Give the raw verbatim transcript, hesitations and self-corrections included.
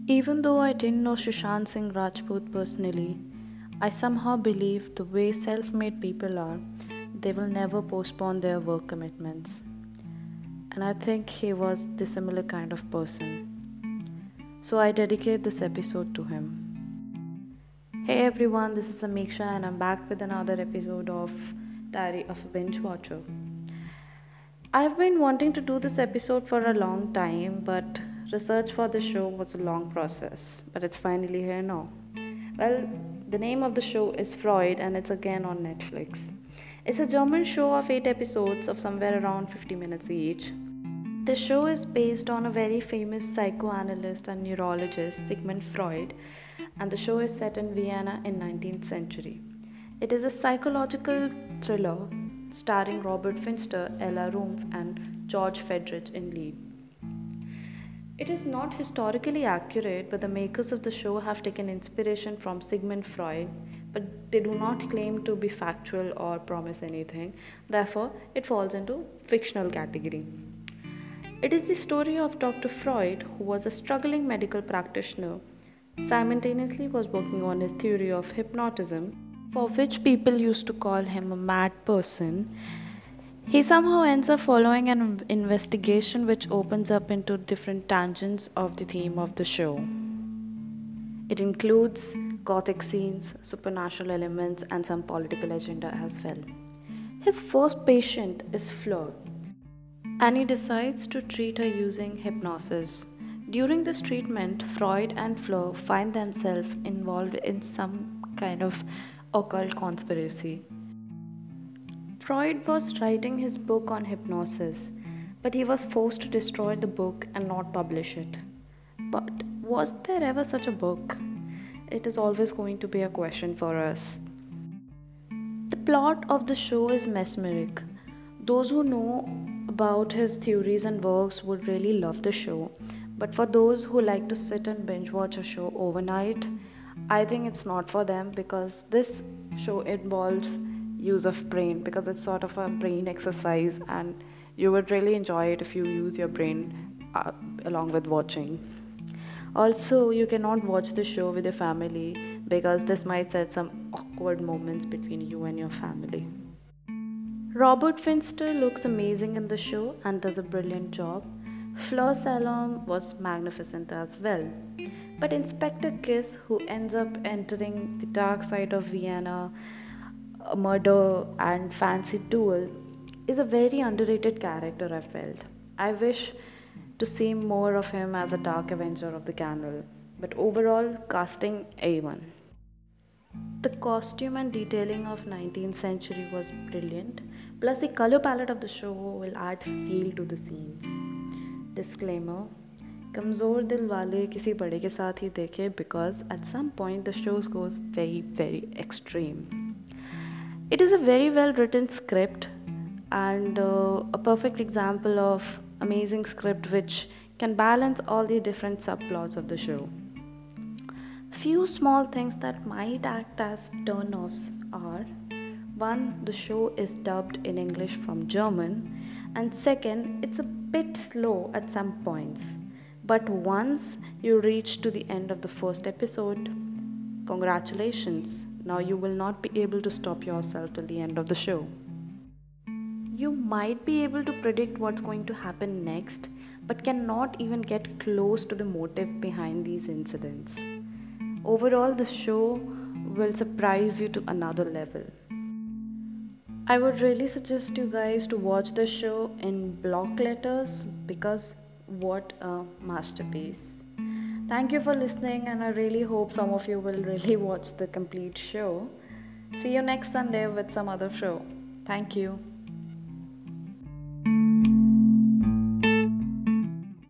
Even though I didn't know Sushant Singh Rajput personally, I somehow believe the way self made people are, they will never postpone their work commitments. And I think he was the similar kind of person. So I dedicate this episode to him. Hey everyone, this is Samiksha, and I'm back with another episode of Diary of a Binge Watcher. I've been wanting to do this episode for a long time, but research for the show was a long process. But it's finally here now. Well, the name of the show is Freud, and it's again on Netflix. It's a German show of eight episodes of somewhere around fifty minutes each. The show is based on a very famous psychoanalyst and neurologist, Sigmund Freud, and the show is set in Vienna in nineteenth century. It is a psychological thriller starring Robert Finster, Ella Rumpf, and George Friedrich in lead. It is not historically accurate, but the makers of the show have taken inspiration from Sigmund Freud, but they do not claim to be factual or promise anything. Therefore, it falls into fictional category. It is the story of Doctor Freud, who was a struggling medical practitioner, simultaneously was working on his theory of hypnotism, for which people used to call him a mad person. He somehow ends up following an investigation which opens up into different tangents of the theme of the show. It includes gothic scenes, supernatural elements, and some political agenda as well. His first patient is Fleur, and he decides to treat her using hypnosis. During this treatment, Freud and Fleur find themselves involved in some kind of occult conspiracy. Freud was writing his book on hypnosis, but he was forced to destroy the book and not publish it. But was there ever such a book? It is always going to be a question for us. The plot of the show is mesmeric. Those who know about his theories and works would really love the show, but for those who like to sit and binge watch a show overnight, I think it's not for them, because this show involves use of brain, because it's sort of a brain exercise, and you would really enjoy it if you use your brain uh, along with watching. Also, you cannot watch the show with your family, because this might set some awkward moments between you and your family. Robert Finster looks amazing in the show and does a brilliant job. Fleur Salom was magnificent as well. But Inspector Kiss, who ends up entering the dark side of Vienna, a murder and fancy duel, is a very underrated character, I felt. I wish to see more of him as a dark avenger of the canal. But overall, casting A one. The costume and detailing of nineteenth century was brilliant, plus the color palette of the show will add feel to the scenes. Disclaimer: कमज़ोर दिल वाले किसी बड़े के साथ ही देखे, because at some point the show goes very very extreme. It is a very well written script, and uh, a perfect example of amazing script which can balance all the different subplots of the show. Few small things that might act as turn-offs are: one, the show is dubbed in English from German, and second, it's a bit slow at some points. But once you reach to the end of the first episode, congratulations, now you will not be able to stop yourself till the end of the show. You might be able to predict what's going to happen next, but cannot even get close to the motive behind these incidents. Overall, the show will surprise you to another level. I would really suggest you guys to watch the show in block letters, because what a masterpiece. Thank you for listening, and I really hope some of you will really watch the complete show. See you next Sunday with some other show. Thank you.